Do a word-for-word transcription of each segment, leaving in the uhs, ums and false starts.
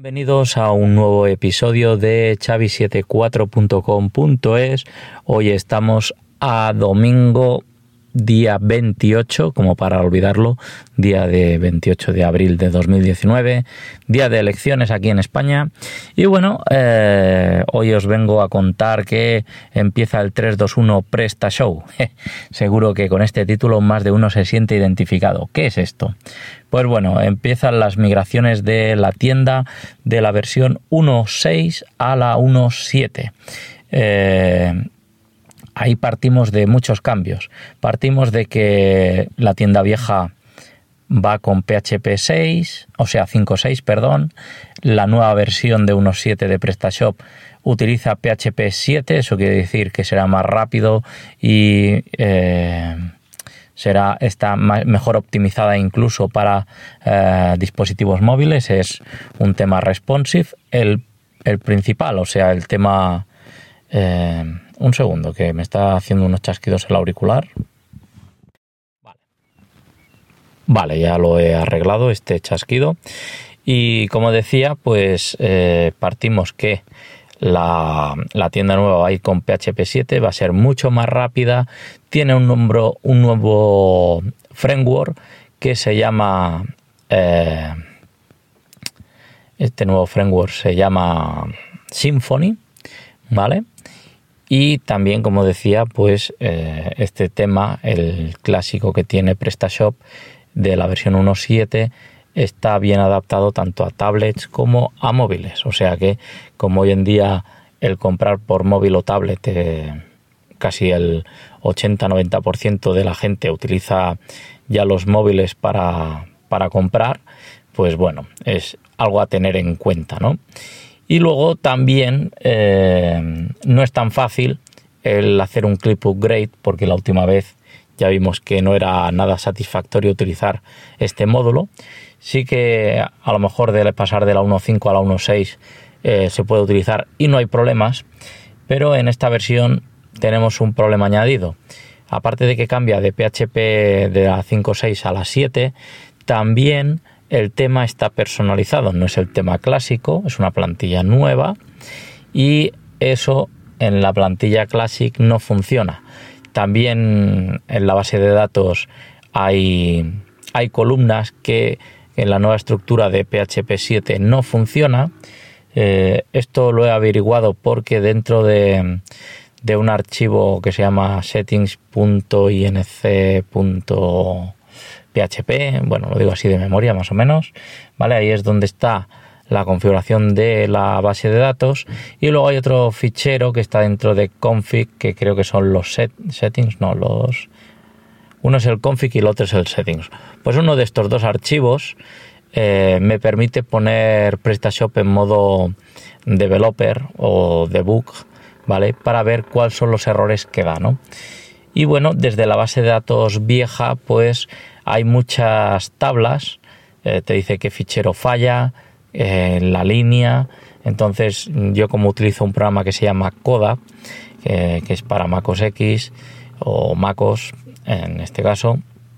Bienvenidos a un nuevo episodio de Xavi setenta y cuatro punto com punto es. Hoy estamos a domingo, día veintiocho, como para olvidarlo, día de veintiocho de abril de dos mil diecinueve, día de elecciones aquí en España. Y bueno, eh, hoy os vengo a contar que empieza el tres dos uno PrestaShow. Seguro que con este título más de uno se siente identificado. ¿Qué es esto? Pues bueno, empiezan las migraciones de la tienda de la versión uno punto seis a la uno punto siete. Eh, ahí partimos de muchos cambios. Partimos de que la tienda vieja va con P H P seis, o sea cinco punto seis, perdón. La nueva versión de uno punto siete de PrestaShop utiliza P H P siete, eso quiere decir que será más rápido y eh, será está mejor optimizada incluso para eh, dispositivos móviles. Es un tema responsive, el, el principal, o sea, el tema... Eh, un segundo, que me está haciendo unos chasquidos el auricular. Vale. Vale, ya lo he arreglado, este chasquido. Y como decía, pues eh, partimos que la, la tienda nueva va a ir con P H P siete, va a ser mucho más rápida. Tiene un, nombro, un nuevo framework que se llama... Eh, este nuevo framework se llama Symfony, ¿vale? Y también, como decía, pues eh, este tema, el clásico que tiene PrestaShop de la versión uno punto siete, está bien adaptado tanto a tablets como a móviles. O sea que, como hoy en día el comprar por móvil o tablet, eh, casi el ochenta a noventa por ciento de la gente utiliza ya los móviles para, para comprar, pues bueno, es algo a tener en cuenta, ¿no? Y luego también eh, no es tan fácil el hacer un clip upgrade, porque la última vez ya vimos que no era nada satisfactorio utilizar este módulo. Sí que a lo mejor de pasar de la uno punto cinco a la uno punto seis eh, se puede utilizar y no hay problemas, pero en esta versión tenemos un problema añadido. Aparte de que cambia de P H P de la cinco punto seis a la siete, también el tema está personalizado, no es el tema clásico, es una plantilla nueva y eso en la plantilla Classic no funciona. También en la base de datos hay, hay columnas que en la nueva estructura de P H P siete no funciona. Eh, esto lo he averiguado porque dentro de, de un archivo que se llama settings punto inc punto P H P, bueno, lo digo así de memoria más o menos, ¿vale? Ahí es donde está la configuración de la base de datos y luego hay otro fichero que está dentro de config, que creo que son los set, settings, no, los... Uno es el config y el otro es el settings. Pues uno de estos dos archivos eh, me permite poner PrestaShop en modo developer o debug, ¿vale? Para ver cuáles son los errores que da, ¿no? Y bueno, desde la base de datos vieja, pues hay muchas tablas, eh, te dice qué fichero falla, eh, la línea. Entonces yo, como utilizo un programa que se llama Coda, eh, que es para MacOS X o MacOS en este caso,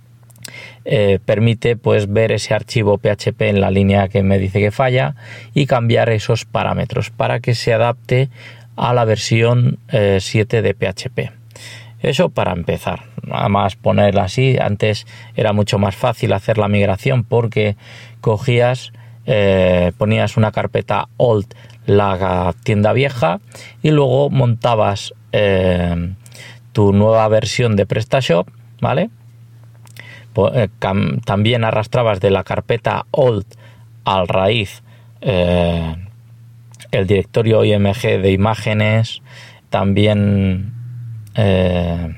eh, permite pues ver ese archivo P H P en la línea que me dice que falla y cambiar esos parámetros para que se adapte a la versión eh, siete de P H P. Eso para empezar, nada más ponerla así. Antes era mucho más fácil hacer la migración porque cogías, eh, ponías una carpeta old, la tienda vieja, y luego montabas eh, tu nueva versión de PrestaShop, ¿vale? Pues, eh, cam- también arrastrabas de la carpeta old al raíz eh, el directorio I M G de imágenes, también Eh,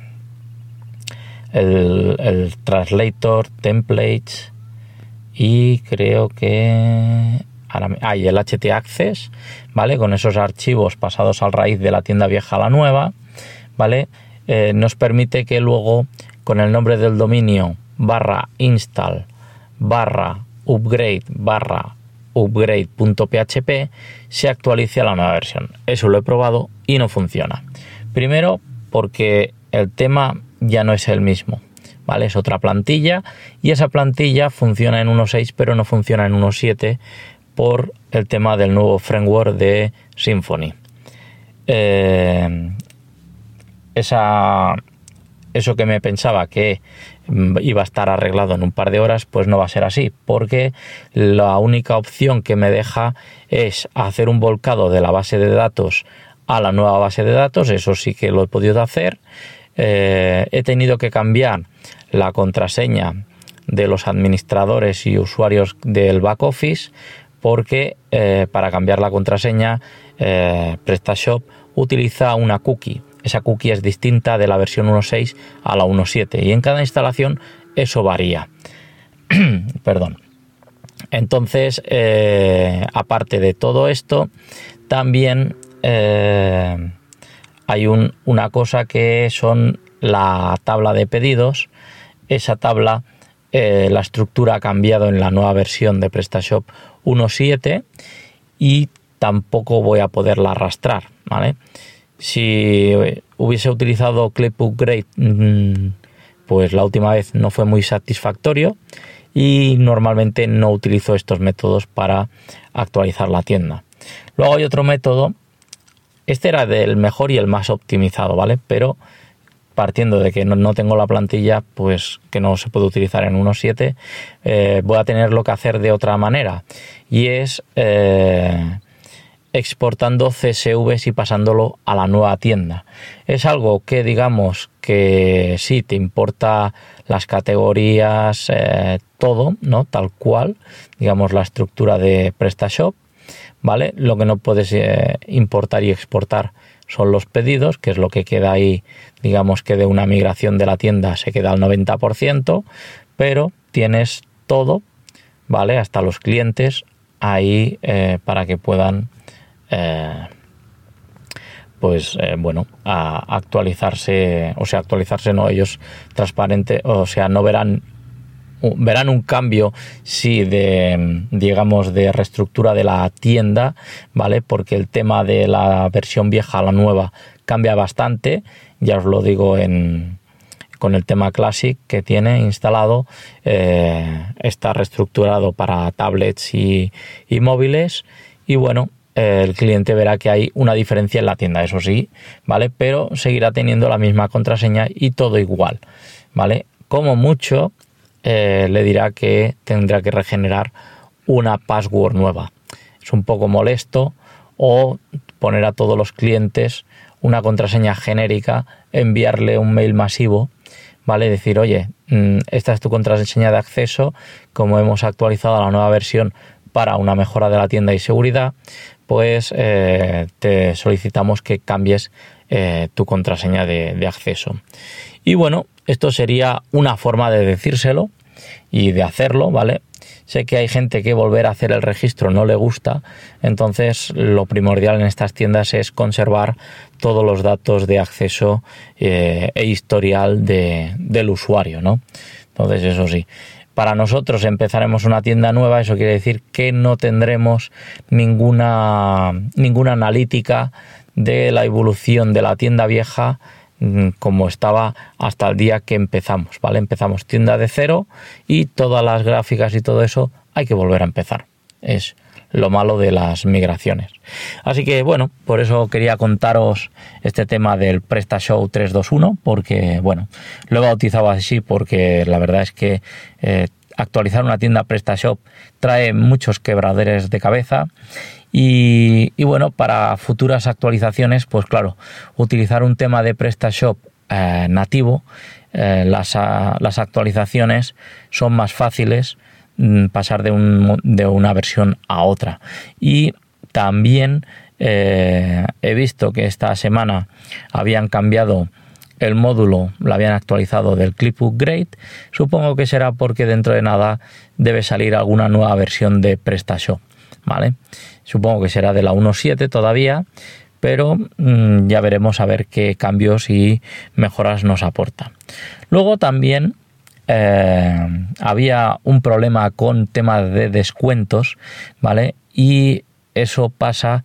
el, el translator, templates y creo que ahora, ah, y el htaccess, ¿vale? Con esos archivos pasados al raíz de la tienda vieja a la nueva, ¿vale? Eh, nos permite que luego con el nombre del dominio barra install barra upgrade barra upgrade.php se actualice a la nueva versión. Eso lo he probado y no funciona. Primero, porque el tema ya no es el mismo, ¿vale? Es otra plantilla y esa plantilla funciona en uno punto seis pero no funciona en uno punto siete por el tema del nuevo framework de Symfony. Eh, esa, eso que me pensaba que iba a estar arreglado en un par de horas, pues no va a ser así, porque la única opción que me deja es hacer un volcado de la base de datos a la nueva base de datos. Eso sí que lo he podido hacer. Eh, he tenido que cambiar la contraseña de los administradores y usuarios del back office, porque eh, para cambiar la contraseña eh, PrestaShop utiliza una cookie. Esa cookie es distinta de la versión uno punto seis a la uno punto siete y en cada instalación eso varía. Perdón. Entonces, eh, aparte de todo esto, también eh, hay un, una cosa que son la tabla de pedidos. Esa tabla, eh, la estructura ha cambiado en la nueva versión de PrestaShop uno punto siete y tampoco voy a poderla arrastrar, ¿vale? Si hubiese utilizado ClipUpgrade, pues la última vez no fue muy satisfactorio y normalmente no utilizo estos métodos para actualizar la tienda. Luego hay otro método, este era del mejor y el más optimizado, ¿vale? Pero partiendo de que no, no tengo la plantilla, pues que no se puede utilizar en uno punto siete, eh, voy a tenerlo que hacer de otra manera, y es eh, exportando C S Vs y pasándolo a la nueva tienda. Es algo que digamos que sí te importa las categorías, eh, todo, ¿no? Tal cual, digamos la estructura de PrestaShop, ¿vale? Lo que no puedes eh, importar y exportar son los pedidos, que es lo que queda ahí, digamos que de una migración de la tienda se queda al noventa por ciento, pero tienes todo, ¿vale? Hasta los clientes ahí eh, para que puedan Eh, pues eh, bueno, a actualizarse, o sea, actualizarse no, ellos transparente, o sea, no verán verán un cambio, sí, de, digamos, de reestructura de la tienda, ¿vale? Porque el tema de la versión vieja a la nueva cambia bastante, ya os lo digo en con el tema Classic que tiene instalado, eh, está reestructurado para tablets y, y móviles, y bueno, el cliente verá que hay una diferencia en la tienda, eso sí, ¿vale? Pero seguirá teniendo la misma contraseña y todo igual, ¿vale? Como mucho, eh, le dirá que tendrá que regenerar una password nueva. Es un poco molesto, o poner a todos los clientes una contraseña genérica, enviarle un mail masivo, ¿vale? Decir, oye, esta es tu contraseña de acceso, como hemos actualizado a la nueva versión para una mejora de la tienda y seguridad, pues eh, te solicitamos que cambies eh, tu contraseña de, de acceso. Y bueno, esto sería una forma de decírselo y de hacerlo, ¿vale? Sé que hay gente que volver a hacer el registro no le gusta, entonces lo primordial en estas tiendas es conservar todos los datos de acceso eh, e historial de, del usuario, ¿no? Entonces, eso sí. Para nosotros empezaremos una tienda nueva, eso quiere decir que no tendremos ninguna, ninguna analítica de la evolución de la tienda vieja como estaba hasta el día que empezamos, ¿vale? Empezamos tienda de cero y todas las gráficas y todo eso hay que volver a empezar. Es lo malo de las migraciones. Así que bueno, por eso quería contaros este tema del PrestaShop tres dos uno, porque bueno, lo he bautizado así porque la verdad es que eh, actualizar una tienda PrestaShop trae muchos quebraderos de cabeza. Y, y bueno, para futuras actualizaciones, pues claro, utilizar un tema de PrestaShop eh, nativo, eh, las, a, las actualizaciones son más fáciles, mm, pasar de, un, de una versión a otra. Y también eh, he visto que esta semana habían cambiado el módulo, lo habían actualizado del ClipUpgrade. Supongo que será porque dentro de nada debe salir alguna nueva versión de PrestaShop, ¿vale? Supongo que será de la uno punto siete todavía, pero mmm, ya veremos a ver qué cambios y mejoras nos aporta. Luego también eh, había un problema con temas de descuentos, ¿vale? Y eso pasa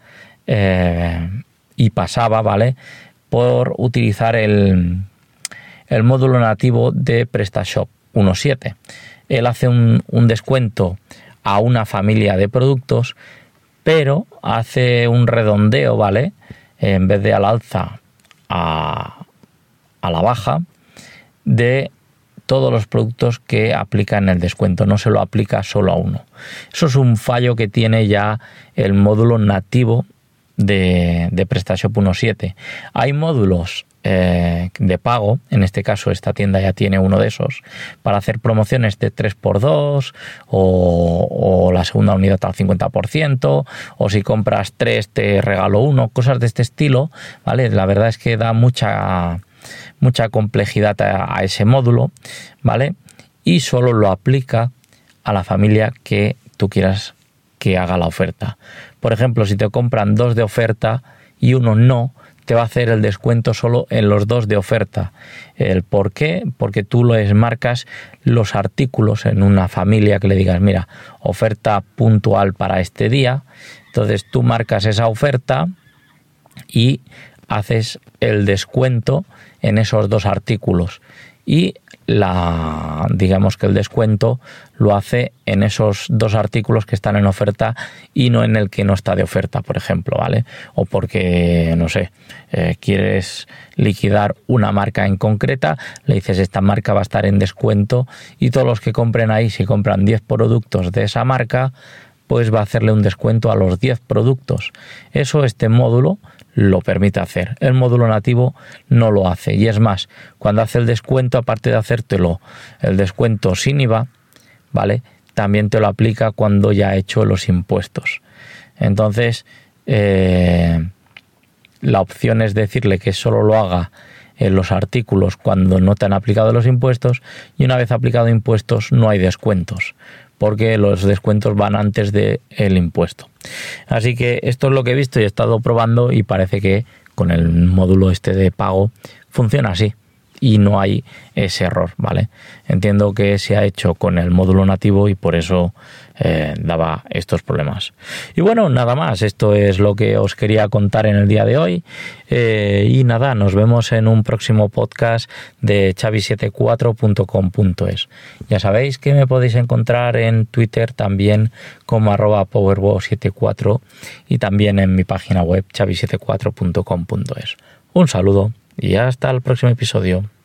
eh, y pasaba, ¿vale? Por utilizar el, el módulo nativo de PrestaShop uno punto siete. Él hace un, un descuento a una familia de productos, pero hace un redondeo, ¿vale? En vez de al alza, a, a la baja, de todos los productos que aplican el descuento, no se lo aplica solo a uno. Eso es un fallo que tiene ya el módulo nativo de, de PrestaShop uno punto siete. Hay módulos eh, de pago, en este caso esta tienda ya tiene uno de esos, para hacer promociones de tres por dos o, o la segunda unidad al cincuenta por ciento, o si compras tres te regalo uno, cosas de este estilo, ¿vale? La verdad es que da mucha... mucha complejidad a, a ese módulo, ¿vale? Y solo lo aplica a la familia que tú quieras que haga la oferta. Por ejemplo, si te compran dos de oferta y uno no, te va a hacer el descuento solo en los dos de oferta. ¿El por qué? Porque tú les marcas los artículos en una familia que le digas, mira, oferta puntual para este día. Entonces tú marcas esa oferta y haces el descuento en esos dos artículos, y la digamos que el descuento lo hace en esos dos artículos que están en oferta y no en el que no está de oferta, por ejemplo, ¿vale? O porque, no sé, eh, quieres liquidar una marca en concreta, le dices esta marca va a estar en descuento y todos los que compren ahí, si compran diez productos de esa marca, pues va a hacerle un descuento a los diez productos. Eso este módulo lo permite hacer. El módulo nativo no lo hace. Y es más, cuando hace el descuento, aparte de hacértelo el descuento sin I V A, ¿vale? También te lo aplica cuando ya ha hecho los impuestos. Entonces, eh, la opción es decirle que solo lo haga en los artículos cuando no te han aplicado los impuestos, y una vez aplicado impuestos no hay descuentos, porque los descuentos van antes del impuesto. Así que esto es lo que he visto y he estado probando, y parece que con el módulo este de pago funciona así y no hay ese error, ¿vale? Entiendo que se ha hecho con el módulo nativo y por eso eh, daba estos problemas. Y bueno, nada más, esto es lo que os quería contar en el día de hoy. Eh, y nada, nos vemos en un próximo podcast de chavi setenta y cuatro punto com punto es. Ya sabéis que me podéis encontrar en Twitter también como arroba powerbo setenta y cuatro y también en mi página web chavi setenta y cuatro punto com punto es. Un saludo y hasta el próximo episodio.